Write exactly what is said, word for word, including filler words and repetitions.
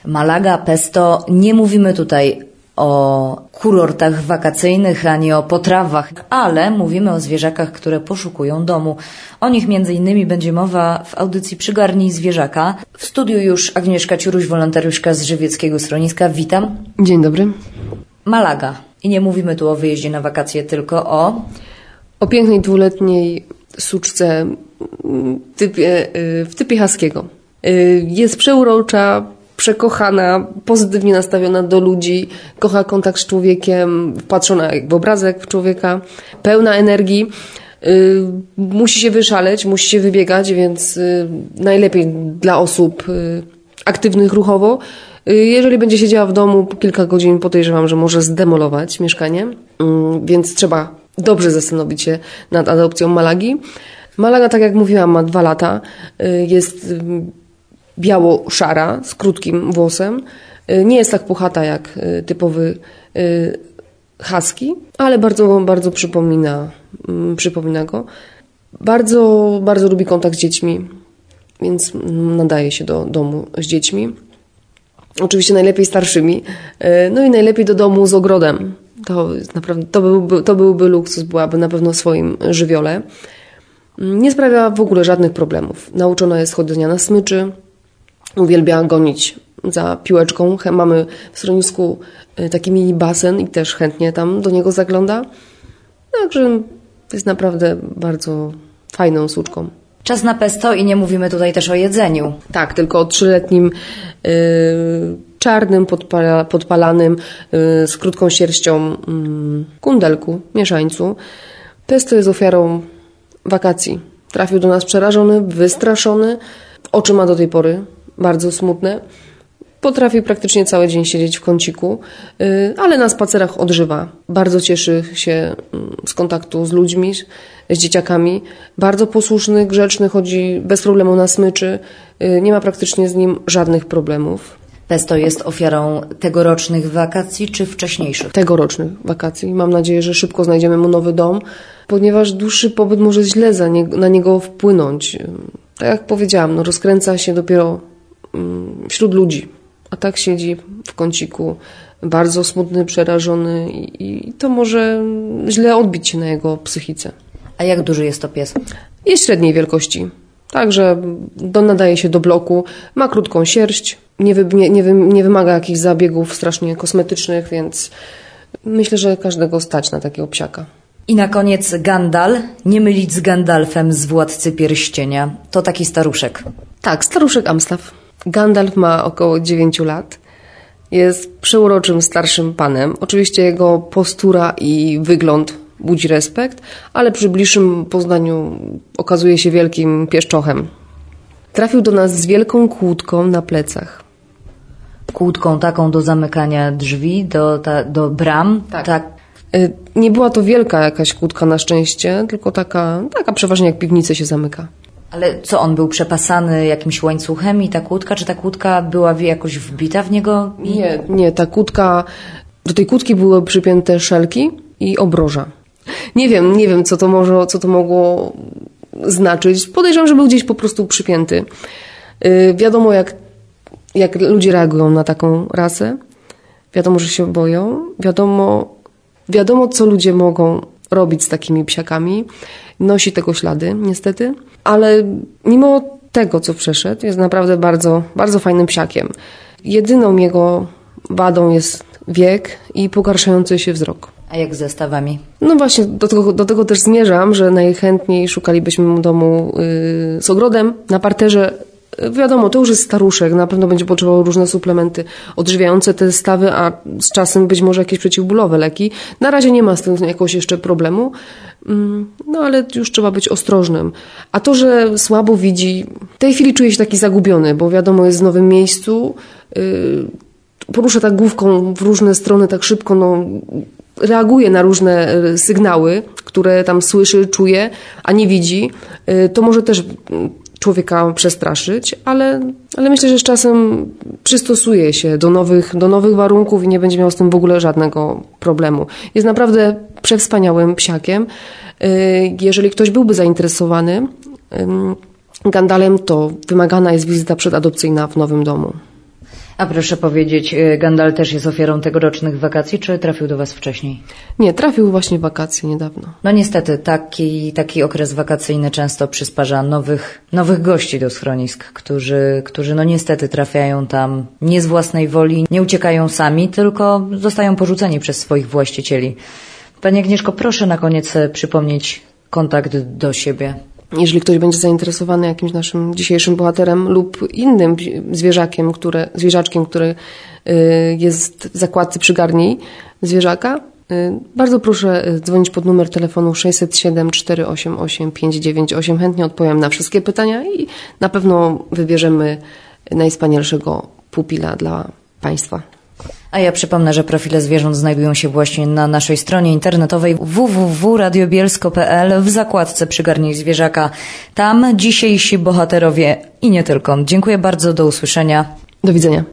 Malaga, Pesto. Nie mówimy tutaj o kurortach wakacyjnych, ani o potrawach, ale mówimy o zwierzakach, które poszukują domu. O nich między innymi będzie mowa w audycji Przygarnij Zwierzaka. W studiu już Agnieszka Ciuruś, wolontariuszka z Żywieckiego Schroniska. Witam. Dzień dobry. Malaga. I nie mówimy tu o wyjeździe na wakacje, tylko o... O pięknej dwuletniej suczce typie, w typie haskiego. Jest przeurocza, przekochana, pozytywnie nastawiona do ludzi, kocha kontakt z człowiekiem, wpatrzona jak w obrazek człowieka, pełna energii. Musi się wyszaleć, musi się wybiegać, więc najlepiej dla osób aktywnych ruchowo. Jeżeli będzie siedziała w domu po kilka godzin, podejrzewam, że może zdemolować mieszkanie, więc trzeba dobrze zastanowić się nad adopcją Malagi. Malaga, tak jak mówiłam, ma dwa lata, jest biało-szara, z krótkim włosem. Nie jest tak puchata jak typowy husky, ale bardzo, bardzo przypomina, przypomina go. Bardzo, bardzo lubi kontakt z dziećmi, więc nadaje się do domu z dziećmi. Oczywiście najlepiej starszymi. No i najlepiej do domu z ogrodem. To, naprawdę, to, byłby, to byłby luksus, byłaby na pewno w swoim żywiole. Nie sprawia w ogóle żadnych problemów. Nauczona jest chodzenia na smyczy. Uwielbia gonić za piłeczką. Mamy w schronisku taki mini basen i też chętnie tam do niego zagląda. Także jest naprawdę bardzo fajną suczką. Czas na pesto i nie mówimy tutaj też o jedzeniu. Tak, tylko o trzyletnim yy, czarnym, podpala, podpalanym, yy, z krótką sierścią yy, kundelku, mieszańcu. Pesto jest ofiarą wakacji. Trafił do nas przerażony, wystraszony. Oczy ma do tej pory bardzo smutne. Potrafi praktycznie cały dzień siedzieć w kąciku, yy, ale na spacerach odżywa. Bardzo cieszy się z kontaktu z ludźmi, z dzieciakami. Bardzo posłuszny, grzeczny, chodzi bez problemu na smyczy. Yy, nie ma praktycznie z nim żadnych problemów. Pesto jest ofiarą tegorocznych wakacji czy wcześniejszych? Tegorocznych wakacji. Mam nadzieję, że szybko znajdziemy mu nowy dom, ponieważ dłuższy pobyt może źle za nie, na niego wpłynąć. Tak jak powiedziałam, no rozkręca się dopiero mm, wśród ludzi, a tak siedzi w kąciku, bardzo smutny, przerażony i, i to może źle odbić się na jego psychice. A jak duży jest to pies? Jest średniej wielkości. Także do, nadaje się do bloku, ma krótką sierść, nie, wy, nie, nie, wy, nie wymaga jakichś zabiegów strasznie kosmetycznych, więc myślę, że każdego stać na takiego psiaka. I na koniec Gandal, nie mylić z Gandalfem z Władcy Pierścienia. To taki staruszek. Tak, staruszek Amstaff. Gandalf ma około dziewięciu lat. Jest przeuroczym starszym panem. Oczywiście jego postura i wygląd budzi respekt, ale przy bliższym poznaniu okazuje się wielkim pieszczochem. Trafił do nas z wielką kłódką na plecach. Kłódką taką do zamykania drzwi, do, ta, do bram? Tak. tak. Nie była to wielka jakaś kłódka na szczęście, tylko taka, taka przeważnie jak piwnicy się zamyka. Ale co, on był przepasany jakimś łańcuchem i ta kłódka, czy ta kłódka była jakoś wbita w niego? I... Nie, nie, ta kłódka, do tej kłódki były przypięte szelki i obroża. Nie wiem, nie wiem, co to może, co to mogło znaczyć. Podejrzewam, że był gdzieś po prostu przypięty. Yy, wiadomo, jak, jak ludzie reagują na taką rasę. Wiadomo, że się boją. Wiadomo, wiadomo, co ludzie mogą robić z takimi psiakami. Nosi tego ślady, niestety. Ale mimo tego, co przeszedł, jest naprawdę bardzo, bardzo fajnym psiakiem. Jedyną jego wadą jest wiek i pogarszający się wzrok. A jak z zestawami? No właśnie, do tego, do tego też zmierzam, że najchętniej szukalibyśmy mu domu yy, z ogrodem, na parterze. Wiadomo, to już jest staruszek, na pewno będzie potrzebował różne suplementy odżywiające te stawy, a z czasem być może jakieś przeciwbólowe leki. Na razie nie ma z tym jakiegoś jeszcze problemu, no ale już trzeba być ostrożnym. A to, że słabo widzi, w tej chwili czuje się taki zagubiony, bo wiadomo, jest w nowym miejscu, porusza tak główką w różne strony tak szybko, no reaguje na różne sygnały, które tam słyszy, czuje, a nie widzi. To może też człowieka przestraszyć, ale, ale myślę, że z czasem przystosuje się do nowych, do nowych warunków i nie będzie miał z tym w ogóle żadnego problemu. Jest naprawdę przewspaniałym psiakiem. Jeżeli ktoś byłby zainteresowany Gandalem, to wymagana jest wizyta przedadopcyjna w nowym domu. A proszę powiedzieć, Gandal też jest ofiarą tegorocznych wakacji, czy trafił do Was wcześniej? Nie, trafił właśnie w wakacje niedawno. No niestety, taki, taki okres wakacyjny często przysparza nowych, nowych gości do schronisk, którzy, którzy no niestety trafiają tam nie z własnej woli, nie uciekają sami, tylko zostają porzuceni przez swoich właścicieli. Pani Agnieszko, proszę na koniec przypomnieć kontakt do siebie. Jeżeli ktoś będzie zainteresowany jakimś naszym dzisiejszym bohaterem lub innym zwierzakiem, które, zwierzaczkiem, który jest w zakładce Przygarnij zwierzaka, bardzo proszę dzwonić pod numer telefonu sześćset siedem, czterysta osiemdziesiąt osiem, pięćset dziewięćdziesiąt osiem. Chętnie odpowiem na wszystkie pytania i na pewno wybierzemy najwspanialszego pupila dla Państwa. A ja przypomnę, że profile zwierząt znajdują się właśnie na naszej stronie internetowej w w w kropka radio bielsko kropka p l w zakładce Przygarnij zwierzaka. Tam dzisiejsi bohaterowie i nie tylko. Dziękuję bardzo, do usłyszenia. Do widzenia.